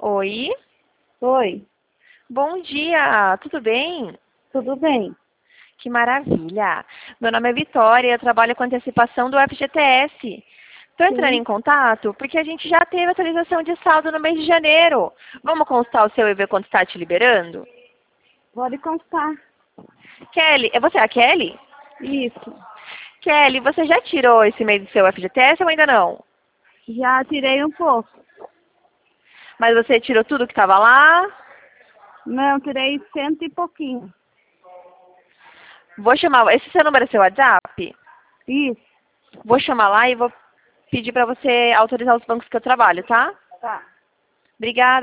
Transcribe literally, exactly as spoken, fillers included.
Oi, Oi, bom dia, tudo bem? tudo bem? Que maravilha! Meu nome é Vitória, eu trabalho com antecipação do F G T S. Estou entrando Sim, em contato porque a gente já teve atualização de saldo no mês de janeiro. Vamos consultar o seu e ver quanto está te liberando? pode constar. Kelly, é você a Kelly? Isso. Kelly, você já tirou esse mês do seu F G T S ou ainda não? Já tirei um pouco. Mas você tirou tudo que estava lá? Não, tirei cento e pouquinho. Vou chamar. Esse seu número é seu WhatsApp? Isso. Vou chamar lá e vou pedir para você autorizar os bancos que eu trabalho, tá? Tá. Obrigada.